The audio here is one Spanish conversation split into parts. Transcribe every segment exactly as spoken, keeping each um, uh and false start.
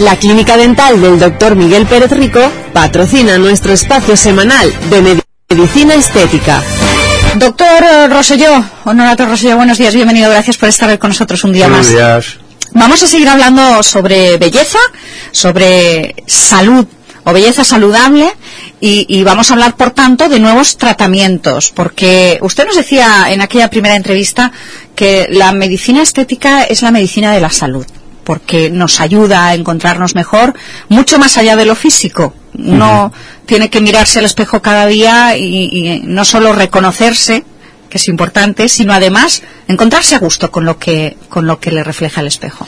La clínica dental del doctor Miguel Pérez Rico patrocina nuestro espacio semanal de medicina estética. Doctor Rosselló, Honorato Rosselló, buenos días, bienvenido, gracias por estar con nosotros un día buenos más. Buenos días. Vamos a seguir hablando sobre belleza, sobre salud o belleza saludable y, y vamos a hablar, por tanto, de nuevos tratamientos, porque usted nos decía en aquella primera entrevista que la medicina estética es la medicina de la salud, porque nos ayuda a encontrarnos mejor, mucho más allá de lo físico. Uno uh-huh. tiene que mirarse al espejo cada día y, y no solo reconocerse, que es importante, sino además encontrarse a gusto con lo que con lo que le refleja el espejo.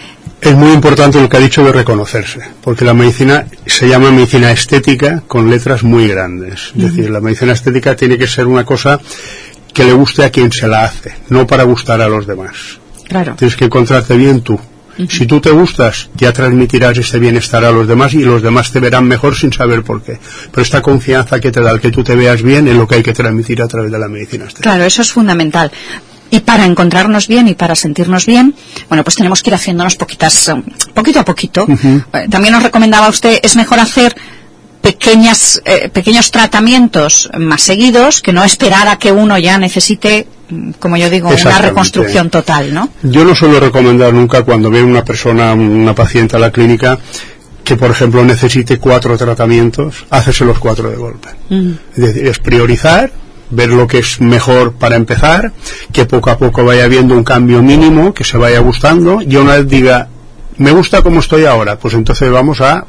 Es muy importante lo que ha dicho de reconocerse, porque la medicina se llama medicina estética con letras muy grandes. Es uh-huh. decir, la medicina estética tiene que ser una cosa que le guste a quien se la hace, no para gustar a los demás. Claro. Tienes que encontrarte bien tú. Uh-huh. Si tú te gustas, ya transmitirás ese bienestar a los demás y los demás te verán mejor sin saber por qué. Pero esta confianza que te da el que tú te veas bien es lo que hay que transmitir a través de la medicina estética. Claro, eso es fundamental. Y para encontrarnos bien y para sentirnos bien, bueno, pues tenemos que ir haciéndonos poquitas, um, poquito a poquito. Uh-huh. Eh, también nos recomendaba usted, es mejor hacer pequeñas, eh, pequeños tratamientos más seguidos que no esperar a que uno ya necesite, como yo digo, una reconstrucción total, ¿no? Yo no suelo recomendar nunca cuando veo una persona, una paciente a la clínica, que por ejemplo necesite cuatro tratamientos, hacerse los cuatro de golpe. Uh-huh. Es decir, es priorizar, ver lo que es mejor para empezar, que poco a poco vaya viendo un cambio mínimo, que se vaya gustando, y una vez diga, me gusta como estoy ahora, pues entonces vamos a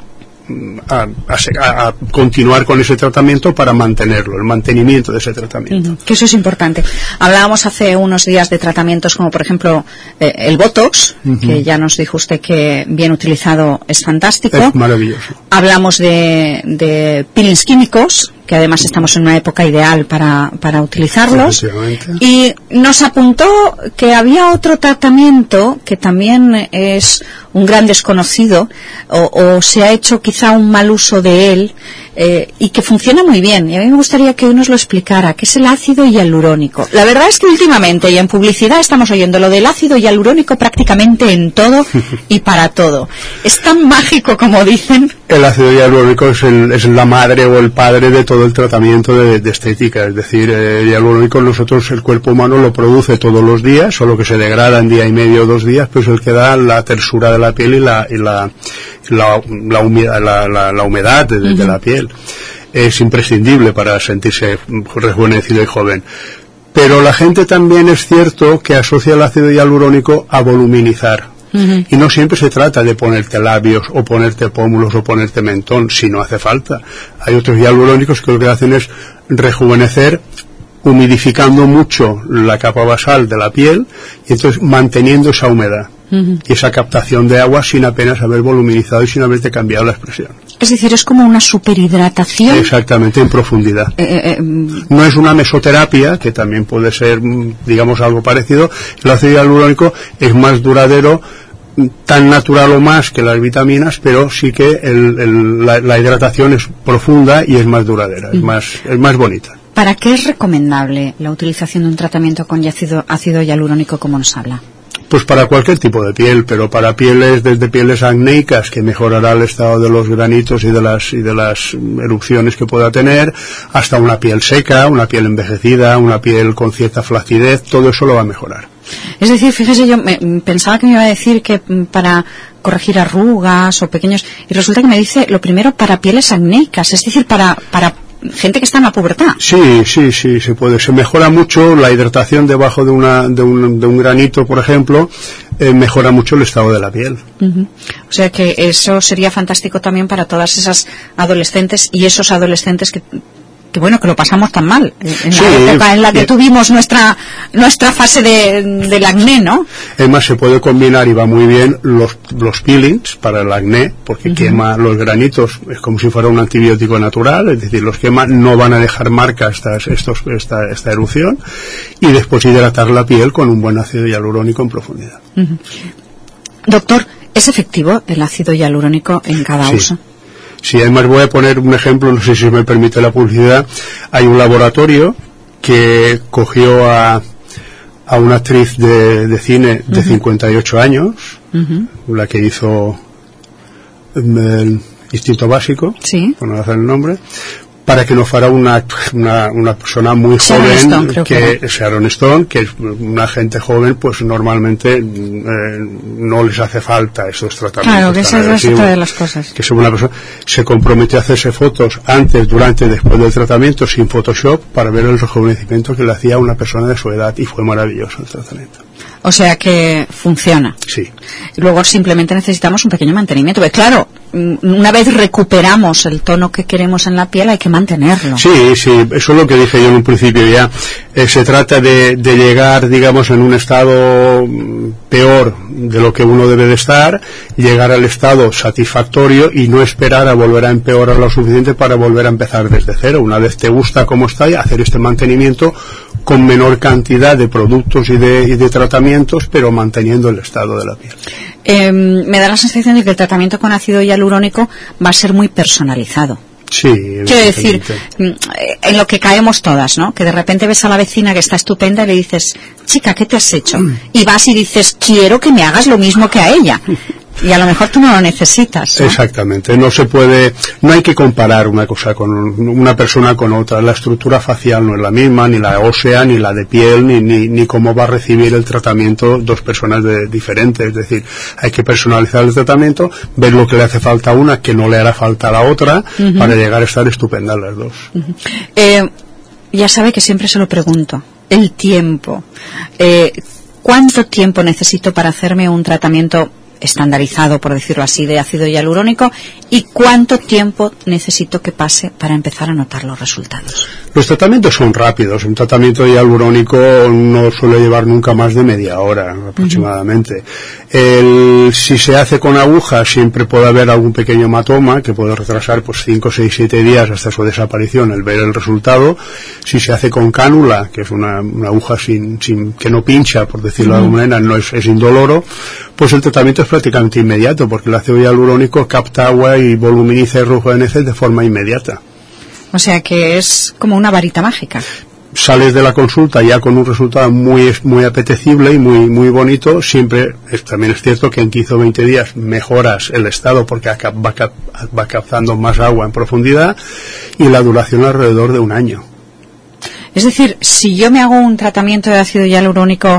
A, a, a continuar con ese tratamiento para mantenerlo, el mantenimiento de ese tratamiento. Uh-huh. Que eso es importante. Hablábamos hace unos días de tratamientos como por ejemplo eh, el Botox, uh-huh. que ya nos dijo usted que bien utilizado es fantástico. Es maravilloso. Hablamos de, de peelings químicos, que además estamos en una época ideal para, para utilizarlos. Y nos apuntó que había otro tratamiento que también es un gran desconocido o, o se ha hecho quizá un mal uso de él eh, y que funciona muy bien. Y a mí me gustaría que uno nos lo explicara, que es el ácido hialurónico. La verdad es que últimamente y en publicidad estamos oyendo lo del ácido hialurónico prácticamente en todo y para todo. ¿Es tan mágico como dicen? El ácido hialurónico es, el, es la madre o el padre de todo el tratamiento de, de estética. Es decir, el hialurónico nosotros, el cuerpo humano lo produce todos los días, solo que se degrada en día y medio o dos días, pues el que da la tersura de la piel y la, y la, la, la, humedad, la, la, la humedad de, uh-huh. de la piel. Es imprescindible para sentirse rejuvenecido y joven. Pero la gente también es cierto que asocia el ácido hialurónico a voluminizar. Uh-huh. Y no siempre se trata de ponerte labios o ponerte pómulos o ponerte mentón, si no hace falta. Hay otros hialurónicos que lo que hacen es rejuvenecer, humidificando mucho la capa basal de la piel y entonces manteniendo esa humedad. Uh-huh. Y esa captación de agua sin apenas haber voluminizado y sin haberte cambiado la expresión. Es decir, es como una superhidratación. Exactamente, en profundidad. Eh, eh, eh, no es una mesoterapia, que también puede ser, digamos, algo parecido. El ácido hialurónico es más duradero, tan natural o más que las vitaminas, pero sí que el, el, la, la hidratación es profunda y es más duradera, uh-huh. es más, es más bonita. ¿Para qué es recomendable la utilización de un tratamiento con ácido, ácido hialurónico como nos habla? Pues para cualquier tipo de piel, pero para pieles, desde pieles acnéicas, que mejorará el estado de los granitos y de las y de las erupciones que pueda tener, hasta una piel seca, una piel envejecida, una piel con cierta flacidez, todo eso lo va a mejorar. Es decir, fíjese, yo me, pensaba que me iba a decir que para corregir arrugas o pequeños, y resulta que me dice lo primero para pieles acnéicas, es decir, para para gente que está en la pubertad. Sí, sí, sí, se puede. Se mejora mucho la hidratación debajo de una de un, de un granito, por ejemplo, eh, mejora mucho el estado de la piel. Uh-huh. O sea que eso sería fantástico también para todas esas adolescentes y esos adolescentes que que bueno, que lo pasamos tan mal en sí, la época en la que sí. tuvimos nuestra nuestra fase de, del acné, ¿no? Además se puede combinar y va muy bien los los peelings para el acné, porque uh-huh. quema los granitos, es como si fuera un antibiótico natural, es decir, los quema, no van a dejar marca estas, estos, esta, esta erupción, y después hidratar la piel con un buen ácido hialurónico en profundidad. Uh-huh. Doctor, ¿es efectivo el ácido hialurónico en cada sí. uso? Sí, además voy a poner un ejemplo, no sé si me permite la publicidad. Hay un laboratorio que cogió a, a una actriz de, de cine de uh-huh. cincuenta y ocho años, uh-huh. la que hizo el instinto básico, sí, por no hacer el nombre, para que no fuera una, una, una persona muy Sharon joven, Stone, creo que, que Sharon Stone, que es una gente joven, pues normalmente eh, no les hace falta esos tratamientos. Claro, que esa es otra de las cosas. Que una persona se comprometió a hacerse fotos antes, durante y después del tratamiento sin Photoshop para ver el rejuvenecimiento que le hacía a una persona de su edad, y fue maravilloso el tratamiento. O sea que funciona. Sí. Luego simplemente necesitamos un pequeño mantenimiento. Porque claro, una vez recuperamos el tono que queremos en la piel, hay que mantenerlo. Sí, sí, eso es lo que dije yo en un principio ya. Eh, se trata de, de llegar, digamos, en un estado peor de lo que uno debe de estar, llegar al estado satisfactorio y no esperar a volver a empeorar lo suficiente para volver a empezar desde cero. Una vez te gusta cómo está, y hacer este mantenimiento con menor cantidad de productos y de, y de tratamientos, pero manteniendo el estado de la piel. Eh, me da la sensación de que el tratamiento con ácido hialurónico va a ser muy personalizado. Sí, quiero decir, en lo que caemos todas, ¿no? Que de repente ves a la vecina que está estupenda y le dices, chica, ¿qué te has hecho? Y vas y dices, quiero que me hagas lo mismo que a ella. Y a lo mejor tú no lo necesitas, ¿no? Exactamente, no se puede, no hay que comparar una cosa con una persona con otra. La estructura facial no es la misma, ni la ósea, ni la de piel, ni, ni, ni cómo va a recibir el tratamiento dos personas de, diferentes. Es decir, hay que personalizar el tratamiento, ver lo que le hace falta a una, que no le hará falta a la otra, uh-huh, para llegar a estar estupendas las dos. Uh-huh. Eh, ya sabe que siempre se lo pregunto, el tiempo. Eh, ¿Cuánto tiempo necesito para hacerme un tratamiento estandarizado, por decirlo así, de ácido hialurónico, y cuánto tiempo necesito que pase para empezar a notar los resultados? Los tratamientos son rápidos. Un tratamiento de hialurónico no suele llevar nunca más de media hora aproximadamente. Uh-huh. El, si se hace con aguja, siempre puede haber algún pequeño hematoma que puede retrasar pues cinco, seis, siete días hasta su desaparición el ver el resultado. Si se hace con cánula, que es una, una aguja sin, sin que no pincha, por decirlo uh-huh, de alguna manera, no es, es indoloro, pues el tratamiento es prácticamente inmediato, porque el ácido hialurónico capta agua y voluminiza y rejuvenece de forma inmediata. O sea que es como una varita mágica. Sales de la consulta ya con un resultado muy muy apetecible y muy muy bonito. Siempre es, también es cierto que en quince o veinte días mejoras el estado porque va, cap, va captando más agua en profundidad, y la duración alrededor de un año. Es decir, si yo me hago un tratamiento de ácido hialurónico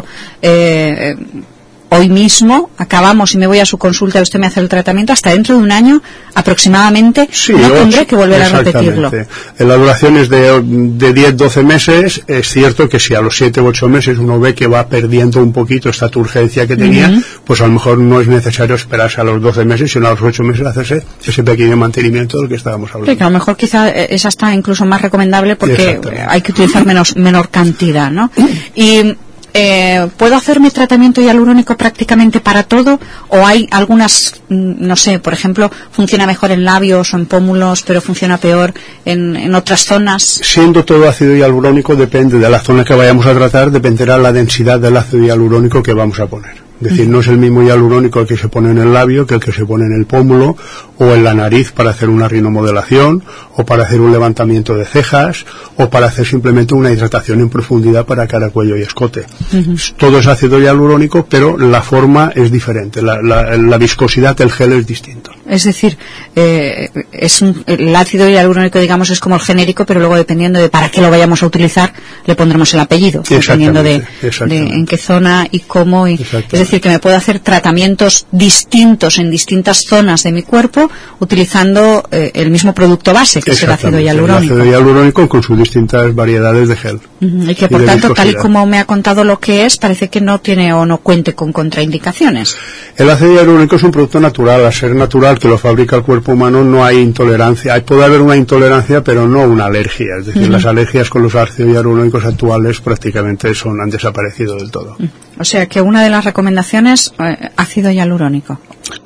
eh, hoy mismo, acabamos y me voy a su consulta y usted me hace el tratamiento, hasta dentro de un año aproximadamente, sí, no tendré que volver a repetirlo. La duración es de, de diez a doce meses. Es cierto que si a los siete u ocho meses uno ve que va perdiendo un poquito esta turgencia que tenía, uh-huh, pues a lo mejor no es necesario esperarse a los doce meses, sino a los ocho meses hacerse ese pequeño mantenimiento del que estábamos hablando. Sí, que a lo mejor quizá es hasta incluso más recomendable porque hay que utilizar menos, menor cantidad, ¿no? Y Eh, ¿puedo hacerme tratamiento hialurónico prácticamente para todo? ¿O hay algunas, no sé, por ejemplo, funciona mejor en labios o en pómulos, pero funciona peor en, en otras zonas? Siendo todo ácido hialurónico, depende de la zona que vayamos a tratar, dependerá la densidad del ácido hialurónico que vamos a poner. Es decir, no es el mismo hialurónico el que se pone en el labio que el que se pone en el pómulo o en la nariz para hacer una rinomodelación, o para hacer un levantamiento de cejas, o para hacer simplemente una hidratación en profundidad para cara, cuello y escote. Uh-huh. Todo es ácido hialurónico, pero la forma es diferente, la, la, la viscosidad del gel es distinto. Es decir, eh, es un, el ácido hialurónico, digamos, es como el genérico, pero luego dependiendo de para qué lo vayamos a utilizar, le pondremos el apellido, dependiendo de, de en qué zona y cómo. Y, es decir, que me puedo hacer tratamientos distintos en distintas zonas de mi cuerpo utilizando eh, el mismo producto base, que es el ácido hialurónico. El ácido hialurónico con sus distintas variedades de gel. Uh-huh. Y que por y tanto, tal y como me ha contado lo que es, parece que no tiene o no cuente con contraindicaciones. El ácido hialurónico es un producto natural. Al ser natural, que lo fabrica el cuerpo humano, no hay intolerancia. Hay, puede haber una intolerancia, pero no una alergia. Es decir, uh-huh, las alergias con los ácidos hialurónicos actuales prácticamente son, han desaparecido del todo. Uh-huh. O sea que una de las recomendaciones, eh, ácido hialurónico.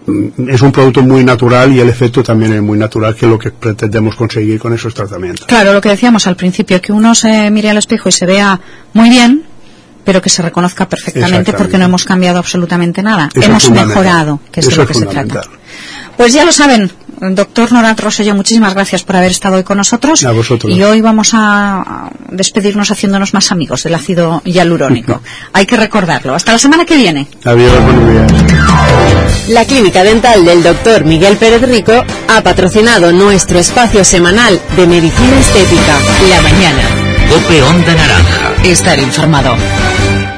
Es un producto muy natural y el efecto también es muy natural, que es lo que pretendemos conseguir con esos tratamientos. Claro, lo que decíamos al principio, que uno se mire al espejo y se vea muy bien, pero que se reconozca perfectamente porque no hemos cambiado absolutamente nada. Eso hemos mejorado, que es de lo que se trata. Pues ya lo saben, Doctor Norat Rosselló, muchísimas gracias por haber estado hoy con nosotros. A vosotros. Y hoy vamos a despedirnos haciéndonos más amigos del ácido hialurónico. Hay que recordarlo. Hasta la semana que viene. Adiós, buenos días. La clínica dental del doctor Miguel Pérez Rico ha patrocinado nuestro espacio semanal de medicina estética. La mañana. Cope Onda Naranja. Estar informado.